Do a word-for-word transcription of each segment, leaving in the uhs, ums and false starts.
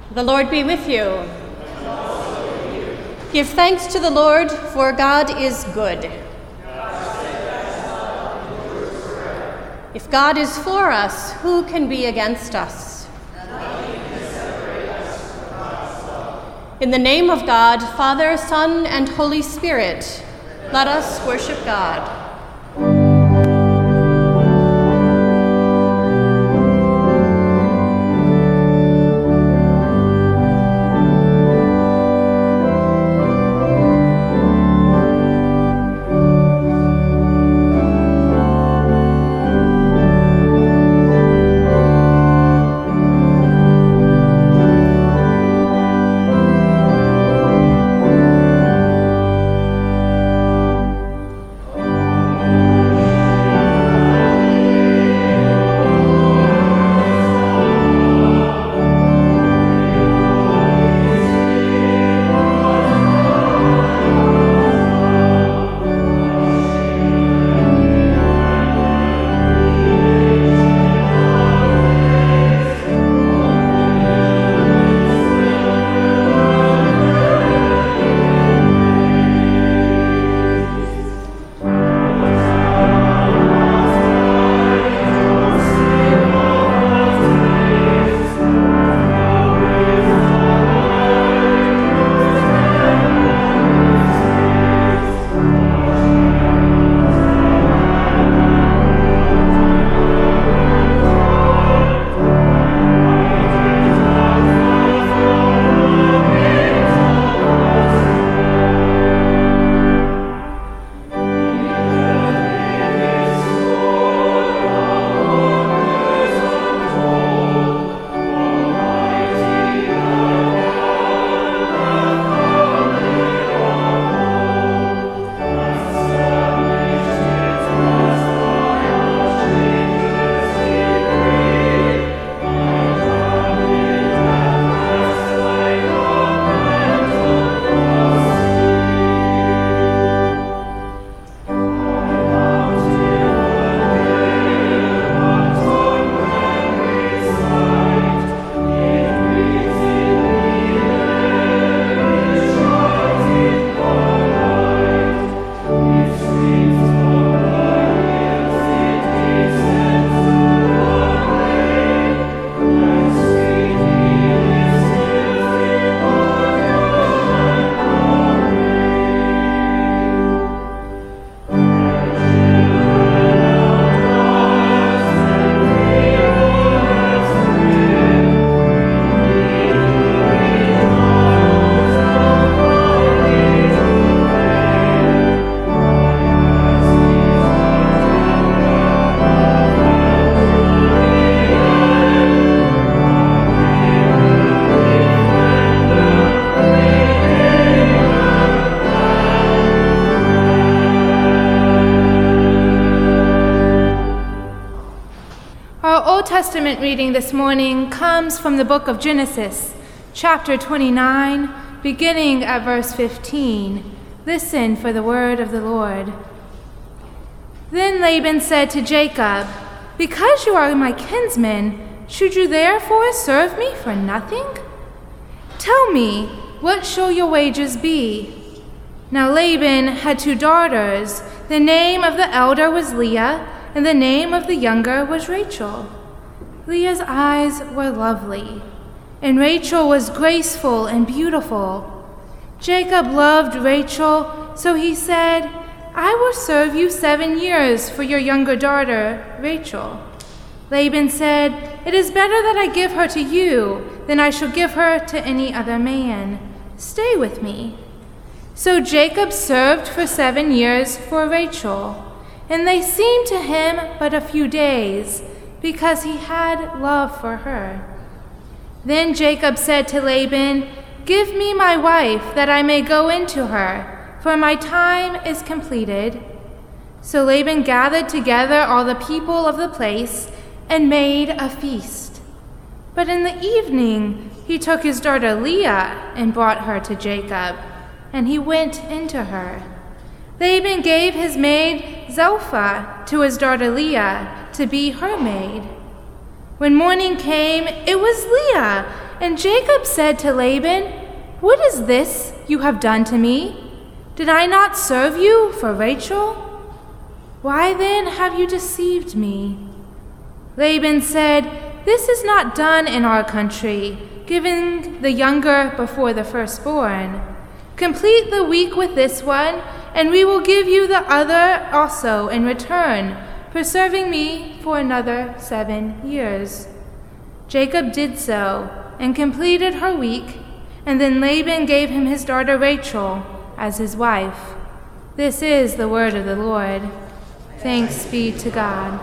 The Lord be with you. Give thanks to the Lord, for God is good. If God is for us, who can be against us? In the name of God, Father, Son, and Holy Spirit, let us worship God. Testament reading this morning comes from the book of Genesis, chapter twenty-nine, beginning at verse fifteen. Listen for the word of the Lord. Then Laban said to Jacob, "Because you are my kinsman, should you therefore serve me for nothing? Tell me, what shall your wages be?" Now Laban had two daughters. The name of the elder was Leah, and the name of the younger was Rachel. Leah's eyes were lovely, and Rachel was graceful and beautiful. Jacob loved Rachel, so he said, "I will serve you seven years for your younger daughter, Rachel." Laban said, "It is better that I give her to you than I shall give her to any other man. Stay with me." So Jacob served for seven years for Rachel, and they seemed to him but a few days, because he had love for her. Then Jacob said to Laban, "Give me my wife, that I may go into her, for my time is completed." So Laban gathered together all the people of the place and made a feast. But in the evening he took his daughter Leah and brought her to Jacob, and he went into her. Laban gave his maid Zilpah to his daughter Leah to be her maid. When morning came, it was Leah, And Jacob said to Laban, "What is this you have done to me? Did I not serve you for Rachel? Why then have you deceived me?" Laban said, "This is not done in our country, giving the younger before the firstborn. Complete the week with this one, and we will give you the other also in return, for serving me for another seven years." Jacob did so, and completed her week, and then Laban gave him his daughter Rachel as his wife. This is the word of the Lord. Thanks be to God.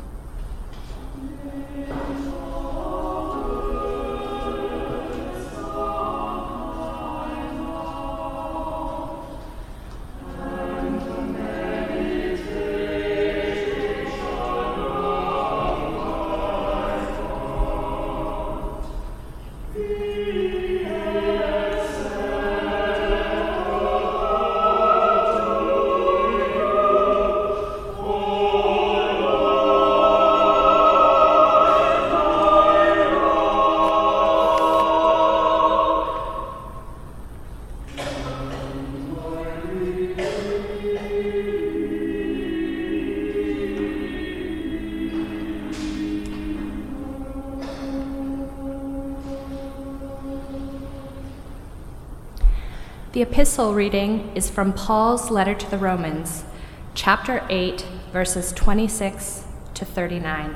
The epistle reading is from Paul's letter to the Romans, chapter eight, verses twenty-six to thirty-nine.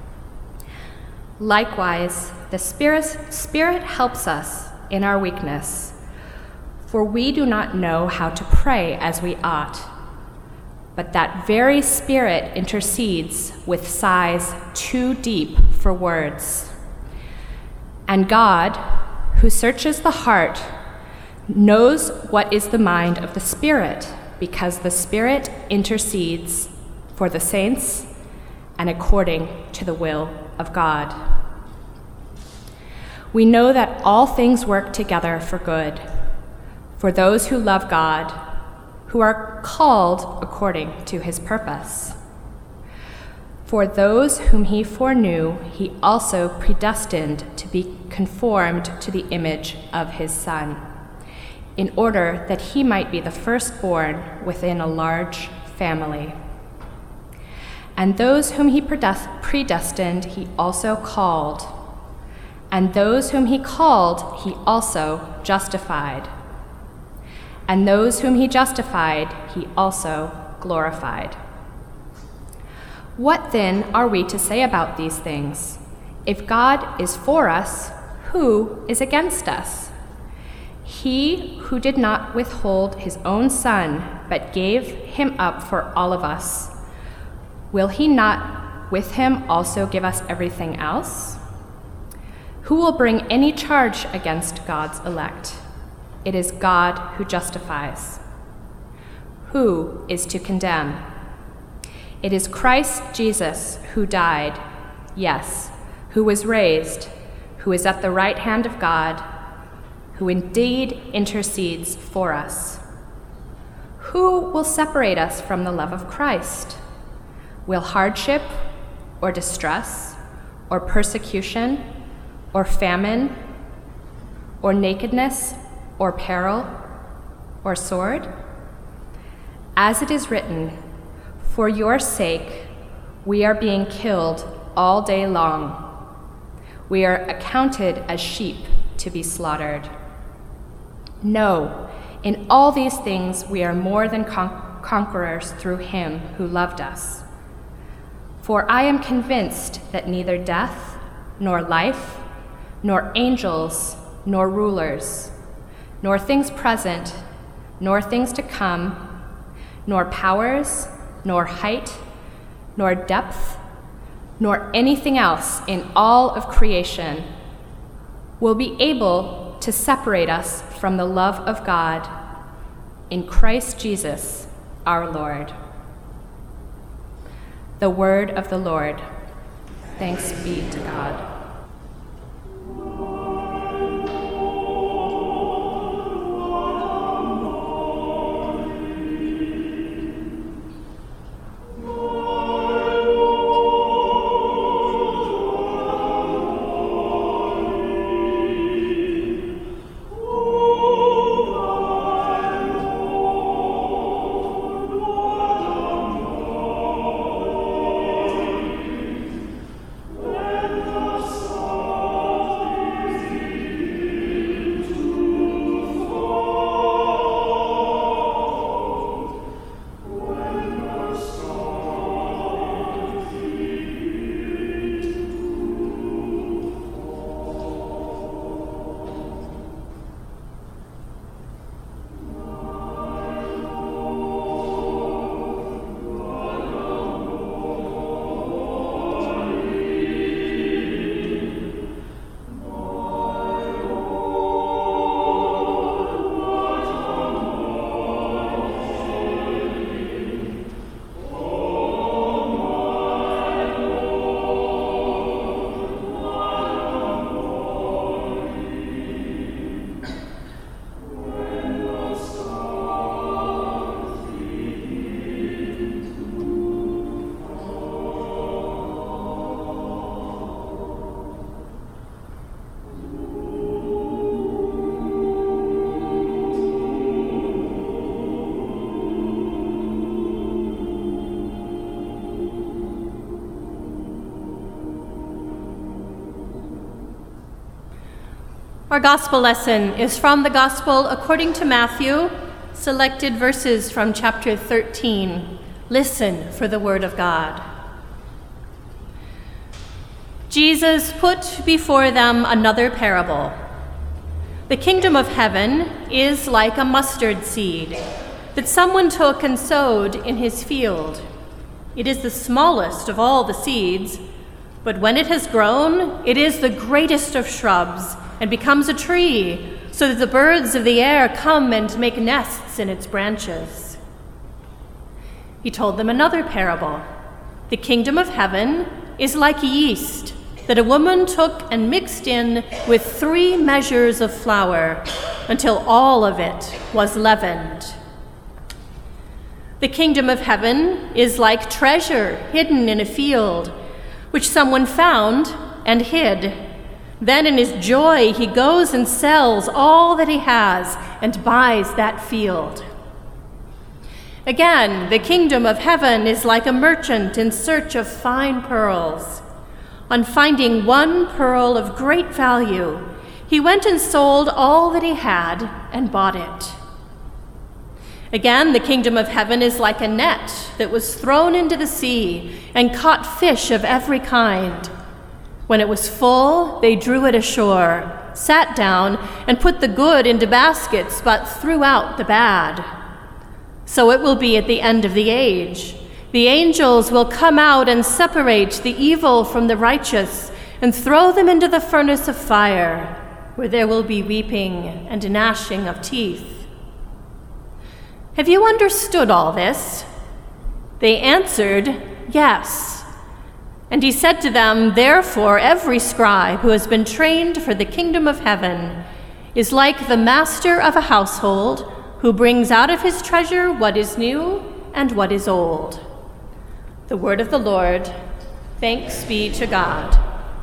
Likewise, the Spirit, Spirit helps us in our weakness, for we do not know how to pray as we ought, but that very Spirit intercedes with sighs too deep for words. And God, who searches the heart, knows what is the mind of the Spirit, because the Spirit intercedes for the saints and according to the will of God. We know that all things work together for good, for those who love God, who are called according to his purpose. For those whom he foreknew, he also predestined to be conformed to the image of his Son, in order that he might be the firstborn within a large family. And those whom he predestined, he also called. And those whom he called, he also justified. And those whom he justified, he also glorified. What then are we to say about these things? If God is for us, who is against us? He who did not withhold his own Son, but gave him up for all of us, will he not with him also give us everything else? Who will bring any charge against God's elect? It is God who justifies. Who is to condemn? It is Christ Jesus who died, yes, who was raised, who is at the right hand of God, who indeed intercedes for us. Who will separate us from the love of Christ? Will hardship, or distress, or persecution, or famine, or nakedness, or peril, or sword? As it is written, "For your sake we are being killed all day long. We are accounted as sheep to be slaughtered." No, in all these things we are more than con- conquerors through him who loved us. For I am convinced that neither death, nor life, nor angels, nor rulers, nor things present, nor things to come, nor powers, nor height, nor depth, nor anything else in all of creation will be able to separate us from the love of God in Christ Jesus our Lord. The word of the Lord. Thanks be to God. Our gospel lesson is from the Gospel according to Matthew, selected verses from chapter thirteen. Listen for the word of God. Jesus put before them another parable. The kingdom of heaven is like a mustard seed that someone took and sowed in his field. It is the smallest of all the seeds, but when it has grown, it is the greatest of shrubs and becomes a tree, so that the birds of the air come and make nests in its branches. He told them another parable. The kingdom of heaven is like yeast that a woman took and mixed in with three measures of flour until all of it was leavened. The kingdom of heaven is like treasure hidden in a field, which someone found and hid. Then in his joy, he goes and sells all that he has and buys that field. Again, the kingdom of heaven is like a merchant in search of fine pearls. On finding one pearl of great value, he went and sold all that he had and bought it. Again, the kingdom of heaven is like a net that was thrown into the sea and caught fish of every kind. When it was full, they drew it ashore, sat down, and put the good into baskets, but threw out the bad. So it will be at the end of the age. The angels will come out and separate the evil from the righteous and throw them into the furnace of fire, where there will be weeping and gnashing of teeth. Have you understood all this? They answered, yes. And he said to them, therefore, every scribe who has been trained for the kingdom of heaven is like the master of a household who brings out of his treasure what is new and what is old. The word of the Lord. Thanks be to God.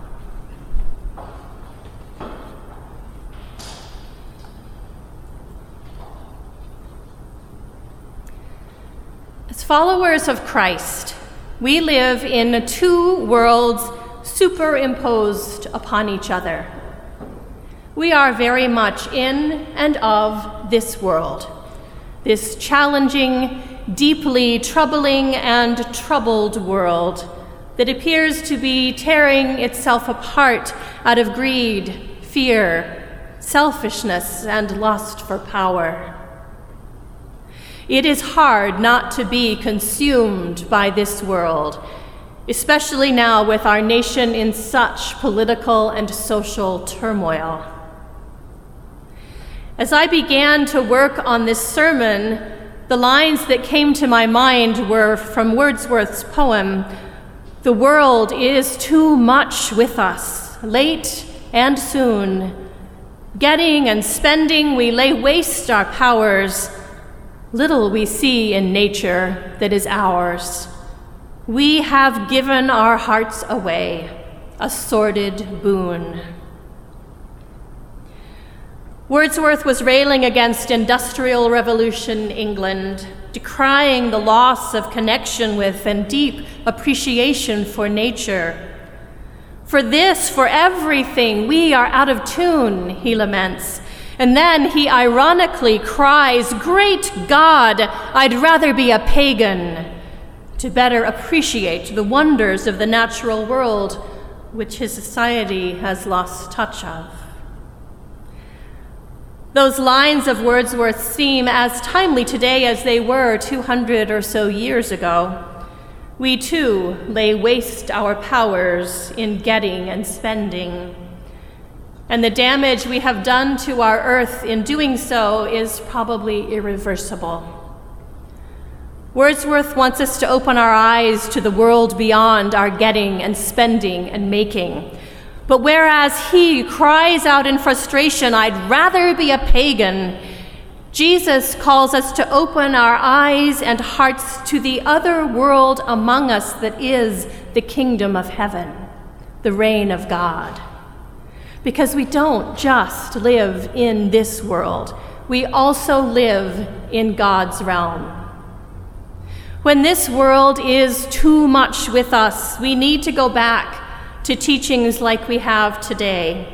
As followers of Christ, we live in two worlds superimposed upon each other. We are very much in and of this world, this challenging, deeply troubling and troubled world that appears to be tearing itself apart out of greed, fear, selfishness, and lust for power. It is hard not to be consumed by this world, especially now with our nation in such political and social turmoil. As I began to work on this sermon, the lines that came to my mind were from Wordsworth's poem, "The world is too much with us, late and soon. Getting and spending, we lay waste our powers. Little we see in nature that is ours. We have given our hearts away, a sordid boon." Wordsworth was railing against industrial revolution England, decrying the loss of connection with and deep appreciation for nature. For this, for everything, we are out of tune, he laments. And then he ironically cries, "Great God, I'd rather be a pagan," to better appreciate the wonders of the natural world, which his society has lost touch of. Those lines of Wordsworth seem as timely today as they were two hundred or so years ago. We too lay waste our powers in getting and spending. And the damage we have done to our earth in doing so is probably irreversible. Wordsworth wants us to open our eyes to the world beyond our getting and spending and making. But whereas he cries out in frustration, "I'd rather be a pagan," Jesus calls us to open our eyes and hearts to the other world among us that is the kingdom of heaven, the reign of God. Because we don't just live in this world, we also live in God's realm. When this world is too much with us, we need to go back to teachings like we have today.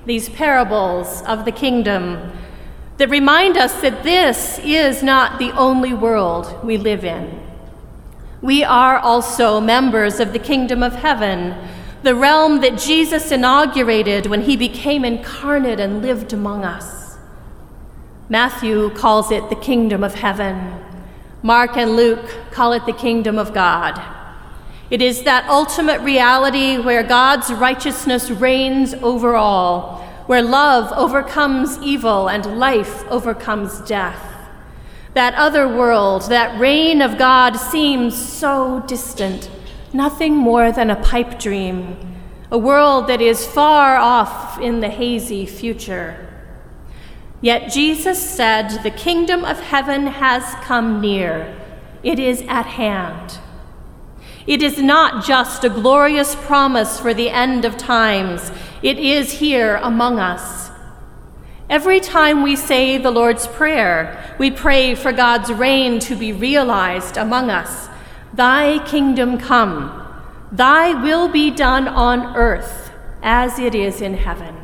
these parables of the kingdom that remind us that this is not the only world we live in. We are also members of the kingdom of heaven, the realm that Jesus inaugurated when he became incarnate and lived among us. Matthew calls it the kingdom of heaven. Mark and Luke call it the kingdom of God. It is that ultimate reality where God's righteousness reigns over all, where love overcomes evil and life overcomes death. That other world, that reign of God seems so distant, nothing more than a pipe dream, a world that is far off in the hazy future. Yet Jesus said, the kingdom of heaven has come near. It is at hand. It is not just a glorious promise for the end of times. It is here among us. Every time we say the Lord's Prayer, we pray for God's reign to be realized among us. Thy kingdom come, thy will be done on earth as it is in heaven.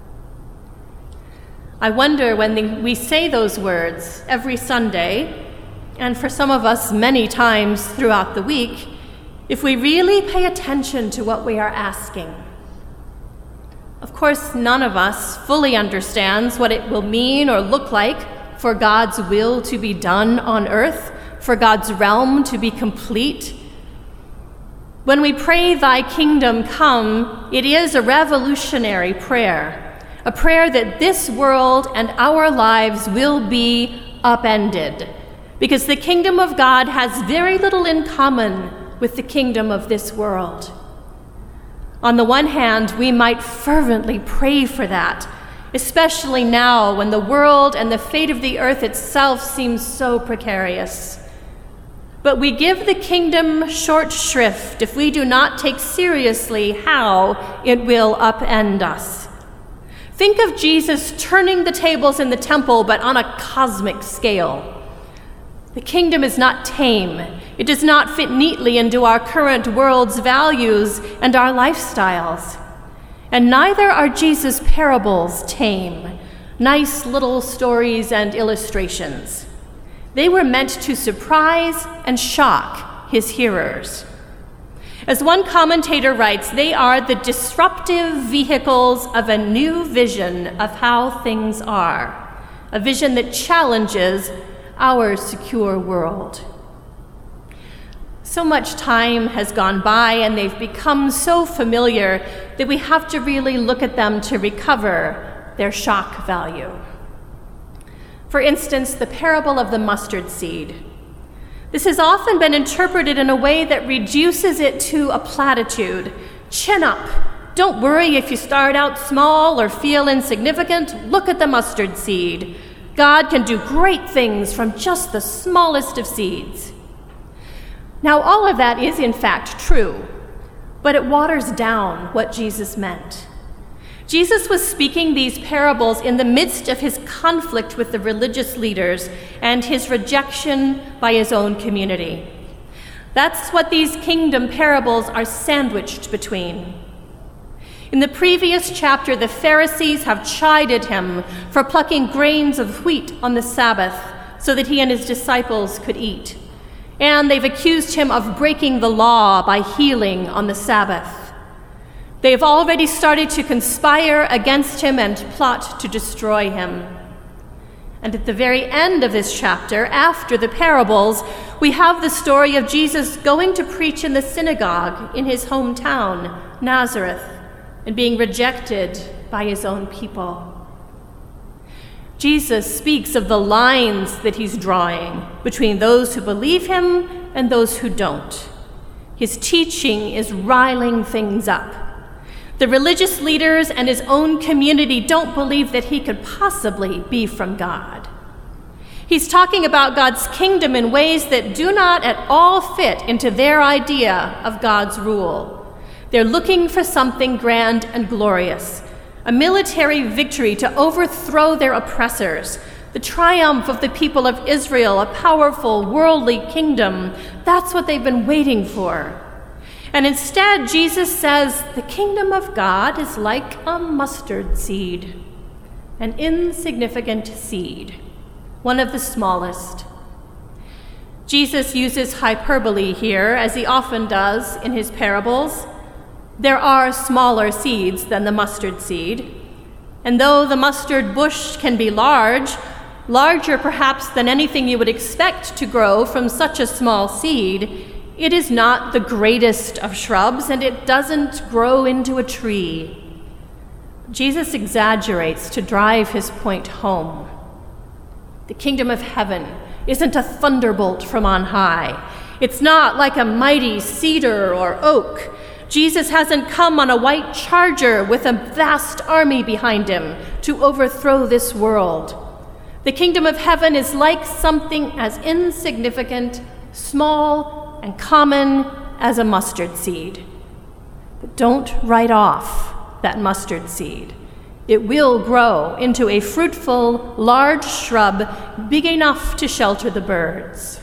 I wonder when we say those words every Sunday, and for some of us many times throughout the week, if we really pay attention to what we are asking. Of course, none of us fully understands what it will mean or look like for God's will to be done on earth, for God's realm to be complete. When we pray, thy kingdom come, it is a revolutionary prayer, a prayer that this world and our lives will be upended, because the kingdom of God has very little in common with the kingdom of this world. On the one hand, we might fervently pray for that, especially now when the world and the fate of the earth itself seems so precarious. But we give the kingdom short shrift if we do not take seriously how it will upend us. Think of Jesus turning the tables in the temple, but on a cosmic scale. The kingdom is not tame. It does not fit neatly into our current world's values and our lifestyles. And neither are Jesus' parables tame, nice little stories and illustrations. They were meant to surprise and shock his hearers. As one commentator writes, they are the disruptive vehicles of a new vision of how things are, a vision that challenges our secure world. So much time has gone by and they've become so familiar that we have to really look at them to recover their shock value. For instance, the parable of the mustard seed. This has often been interpreted in a way that reduces it to a platitude. Chin up. Don't worry if you start out small or feel insignificant. Look at the mustard seed. God can do great things from just the smallest of seeds. Now, all of that is in fact true, but it waters down what Jesus meant. Jesus was speaking these parables in the midst of his conflict with the religious leaders and his rejection by his own community. That's what these kingdom parables are sandwiched between. In the previous chapter, the Pharisees have chided him for plucking grains of wheat on the Sabbath so that he and his disciples could eat. And they've accused him of breaking the law by healing on the Sabbath. They have already started to conspire against him and plot to destroy him. And at the very end of this chapter, after the parables, we have the story of Jesus going to preach in the synagogue in his hometown, Nazareth, and being rejected by his own people. Jesus speaks of the lines that he's drawing between those who believe him and those who don't. His teaching is riling things up. The religious leaders and his own community don't believe that he could possibly be from God. He's talking about God's kingdom in ways that do not at all fit into their idea of God's rule. They're looking for something grand and glorious, a military victory to overthrow their oppressors, the triumph of the people of Israel, a powerful worldly kingdom. That's what they've been waiting for. And instead, Jesus says the kingdom of God is like a mustard seed, an insignificant seed, one of the smallest. Jesus uses hyperbole here, as he often does in his parables. There are smaller seeds than the mustard seed, and though the mustard bush can be large, larger perhaps than anything you would expect to grow from such a small seed, it is not the greatest of shrubs, and it doesn't grow into a tree. Jesus exaggerates to drive his point home. The kingdom of heaven isn't a thunderbolt from on high. It's not like a mighty cedar or oak. Jesus hasn't come on a white charger with a vast army behind him to overthrow this world. The kingdom of heaven is like something as insignificant, small, and common as a mustard seed. But don't write off that mustard seed. It will grow into a fruitful, large shrub big enough to shelter the birds.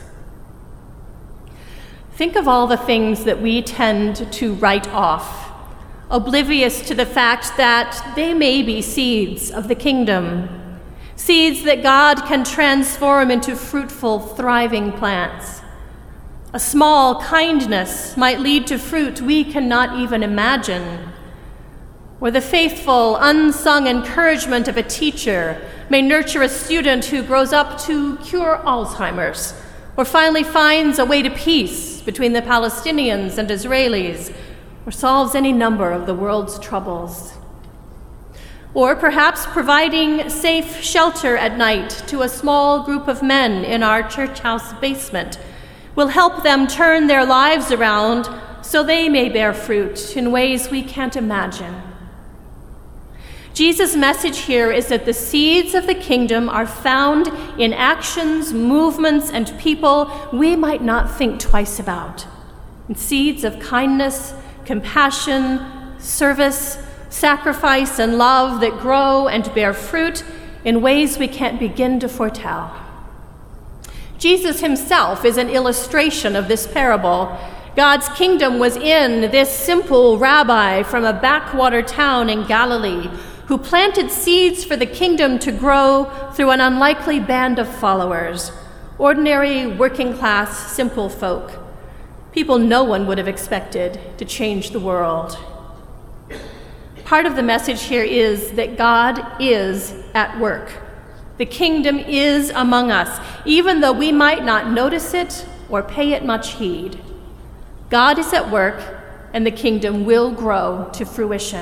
Think of all the things that we tend to write off, oblivious to the fact that they may be seeds of the kingdom, seeds that God can transform into fruitful, thriving plants. A small kindness might lead to fruit we cannot even imagine. Or the faithful, unsung encouragement of a teacher may nurture a student who grows up to cure Alzheimer's, or finally finds a way to peace between the Palestinians and Israelis, or solves any number of the world's troubles. Or perhaps providing safe shelter at night to a small group of men in our church house basement will help them turn their lives around so they may bear fruit in ways we can't imagine. Jesus' message here is that the seeds of the kingdom are found in actions, movements, and people we might not think twice about. In seeds of kindness, compassion, service, sacrifice, and love that grow and bear fruit in ways we can't begin to foretell. Jesus himself is an illustration of this parable. God's kingdom was in this simple rabbi from a backwater town in Galilee who planted seeds for the kingdom to grow through an unlikely band of followers, ordinary, working-class, simple folk, people no one would have expected to change the world. Part of the message here is that God is at work. The kingdom is among us, even though we might not notice it or pay it much heed. God is at work, and the kingdom will grow to fruition.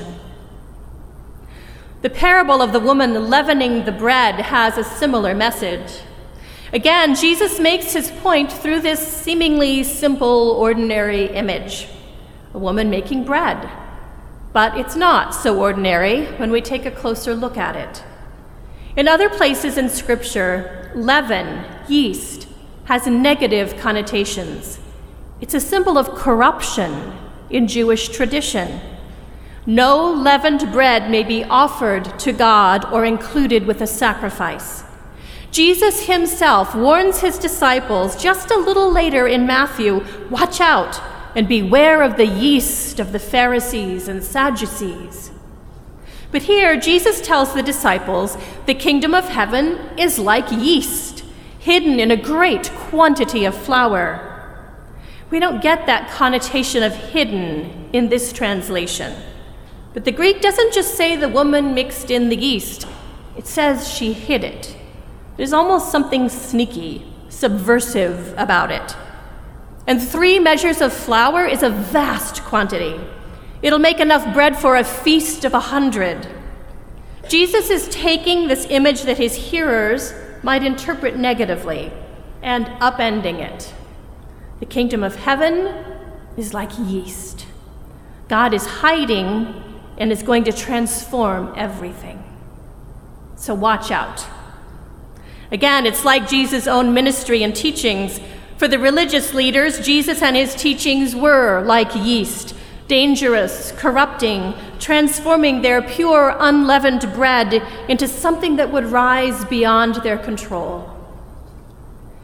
The parable of the woman leavening the bread has a similar message. Again, Jesus makes his point through this seemingly simple, ordinary image. A woman making bread. But it's not so ordinary when we take a closer look at it. In other places in Scripture, leaven, yeast, has negative connotations. It's a symbol of corruption in Jewish tradition. No leavened bread may be offered to God or included with a sacrifice. Jesus himself warns his disciples just a little later in Matthew, watch out and beware of the yeast of the Pharisees and Sadducees. But here, Jesus tells the disciples the kingdom of heaven is like yeast, hidden in a great quantity of flour. We don't get that connotation of hidden in this translation. But the Greek doesn't just say the woman mixed in the yeast. It says she hid it. There's almost something sneaky, subversive about it. And three measures of flour is a vast quantity. It'll make enough bread for a feast of a hundred. Jesus is taking this image that his hearers might interpret negatively and upending it. The kingdom of heaven is like yeast. God is hiding and is going to transform everything. So watch out. Again, it's like Jesus' own ministry and teachings. For the religious leaders, Jesus and his teachings were like yeast, dangerous, corrupting, transforming their pure, unleavened bread into something that would rise beyond their control.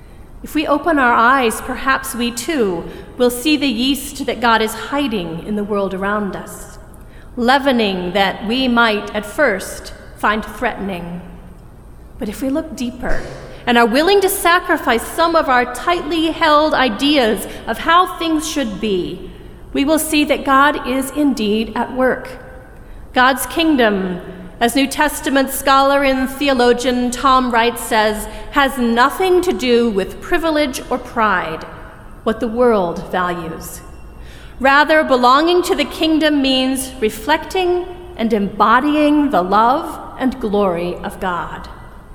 If we open our eyes, perhaps we too will see the yeast that God is hiding in the world around us, leavening that we might at first find threatening. But if we look deeper and are willing to sacrifice some of our tightly held ideas of how things should be, we will see that God is indeed at work. God's kingdom, as New Testament scholar and theologian Tom Wright says, has nothing to do with privilege or pride, what the world values. Rather, belonging to the kingdom means reflecting and embodying the love and glory of God.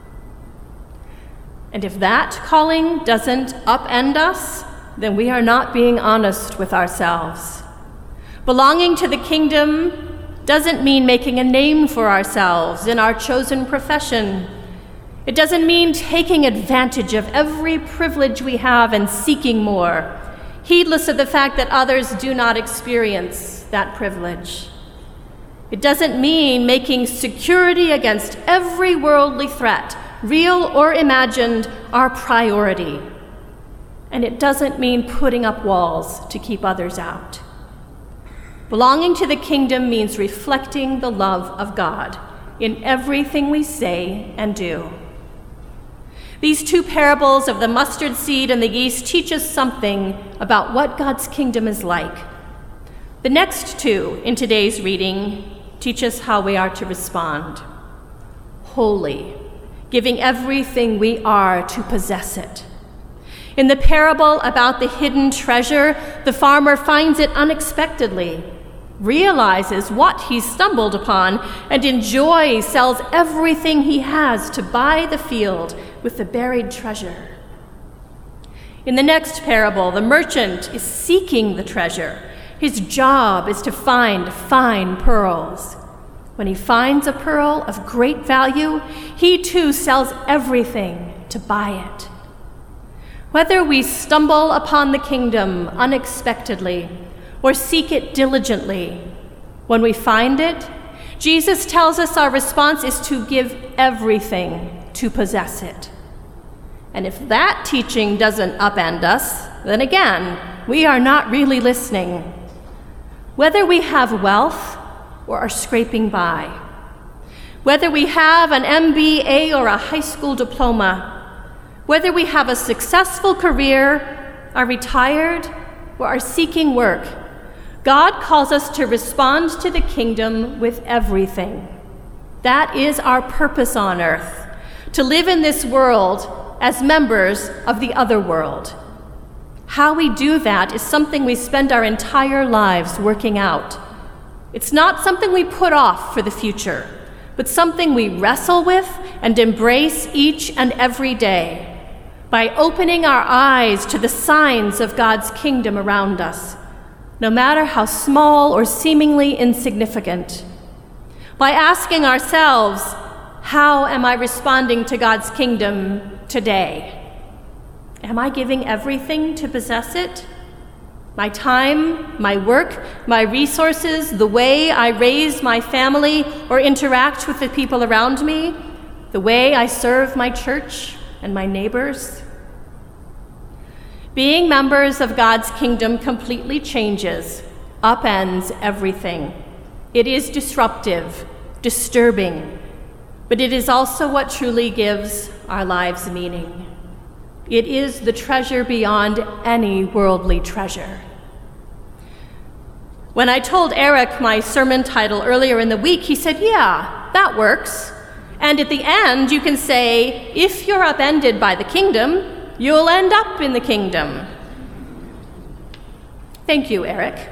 And if that calling doesn't upend us, then we are not being honest with ourselves. Belonging to the kingdom doesn't mean making a name for ourselves in our chosen profession. It doesn't mean taking advantage of every privilege we have and seeking more, heedless of the fact that others do not experience that privilege. It doesn't mean making security against every worldly threat, real or imagined, our priority. And it doesn't mean putting up walls to keep others out. Belonging to the kingdom means reflecting the love of God in everything we say and do. These two parables of the mustard seed and the yeast teach us something about what God's kingdom is like. The next two in today's reading teach us how we are to respond. Holy, giving everything we are to possess it. In the parable about the hidden treasure, the farmer finds it unexpectedly, realizes what he stumbled upon, and in joy sells everything he has to buy the field with the buried treasure. In the next parable, the merchant is seeking the treasure. His job is to find fine pearls. When he finds a pearl of great value, he too sells everything to buy it. Whether we stumble upon the kingdom unexpectedly or seek it diligently, when we find it, Jesus tells us our response is to give everything to possess it. And if that teaching doesn't upend us, then again, we are not really listening. Whether we have wealth or are scraping by, whether we have an M B A or a high school diploma, whether we have a successful career, are retired, or are seeking work, God calls us to respond to the kingdom with everything. That is our purpose on earth, to live in this world as members of the other world. How we do that is something we spend our entire lives working out. It's not something we put off for the future, but something we wrestle with and embrace each and every day by opening our eyes to the signs of God's kingdom around us, no matter how small or seemingly insignificant. By asking ourselves, how am I responding to God's kingdom today? Am I giving everything to possess it? My time, my work, my resources, the way I raise my family or interact with the people around me, the way I serve my church and my neighbors? Being members of God's kingdom completely changes, upends everything. It is disruptive, disturbing, but it is also what truly gives our lives meaning. It is the treasure beyond any worldly treasure. When I told Eric my sermon title earlier in the week, he said, yeah, that works. And at the end, you can say, if you're upended by the kingdom, you'll end up in the kingdom. Thank you, Eric.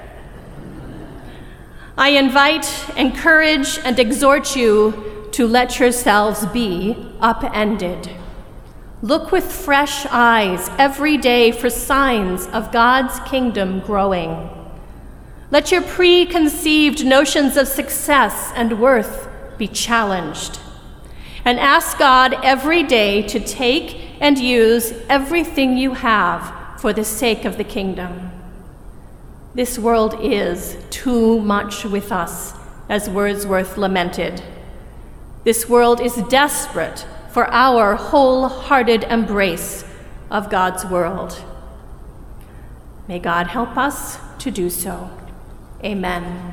I invite, encourage, and exhort you to let yourselves be upended. Look with fresh eyes every day for signs of God's kingdom growing. Let your preconceived notions of success and worth be challenged. And ask God every day to take and use everything you have for the sake of the kingdom. This world is too much with us, as Wordsworth lamented. This world is desperate for our wholehearted embrace, of God's world. May God help us to do so. Amen.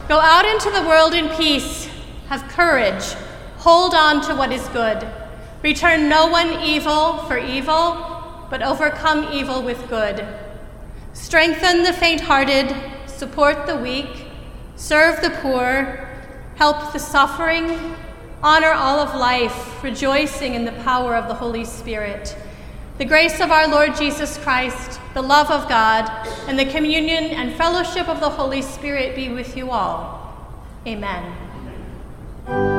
Go out into the world in peace. Have courage. Hold on to what is good. Return no one evil for evil, but overcome evil with good. Strengthen the faint-hearted, support the weak, serve the poor, help the suffering, honor all of life, rejoicing in the power of the Holy Spirit. The grace of our Lord Jesus Christ, the love of God, and the communion and fellowship of the Holy Spirit be with you all. Amen.